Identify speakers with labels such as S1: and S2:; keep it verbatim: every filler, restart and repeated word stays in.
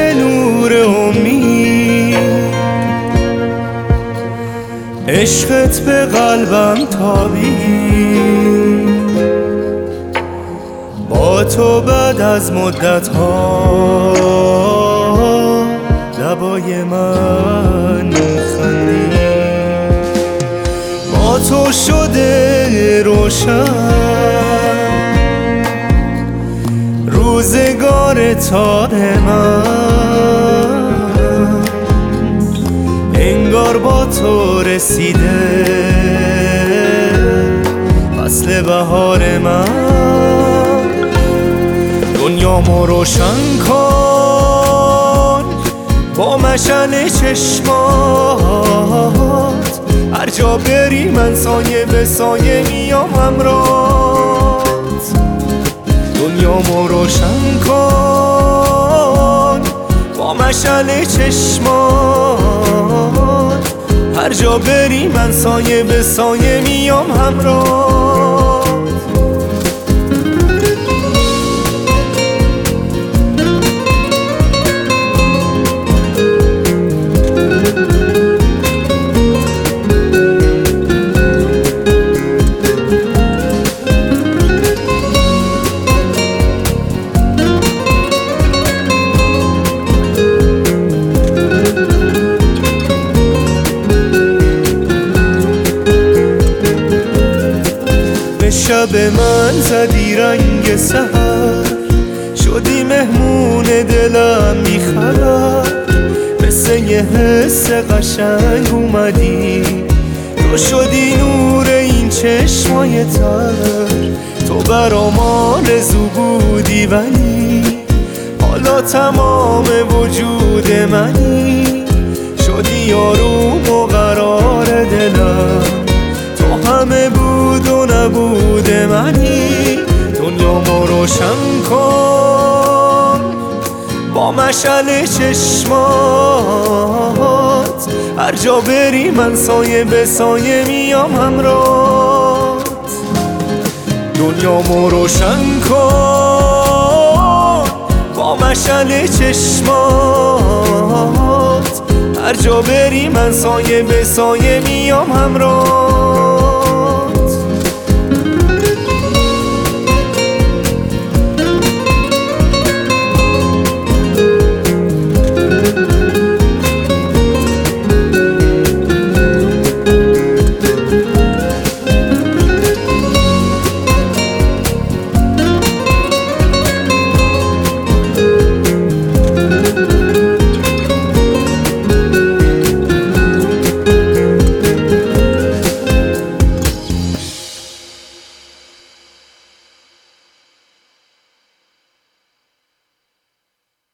S1: نور امید، عشقت به قلبم تابید. با تو بعد از مدت ها لبای من خندید. با تو شده روشن روزگار تار من، انگار با تو رسیده فصل بهار من. دنیامو روشن کن با مشعل چشمات، هر جا بری من سایه به سایه میام همراهت. دنیامو روشن کن با مشعل چشمات، هر جا بری من سایه به سایه میام همراهت. شب من زدی رنگ سحر، شدی مهمون دلم میخرم. مثل یه حس قشنگ اومدی، تو شدی نور این چشمای تر. تو برام آرزو بودی ولی حالا تمام وجود منی. شدی آروم و قرار دلم، تو همه بود و نبود منی. دنیامو روشن کن با مشعل چشمات، هر جا بری من سایه به سایه میام همراهت. دنیامو روشن کن با مشعل چشمات، هر جا بری من سایه به سایه میام همراهت.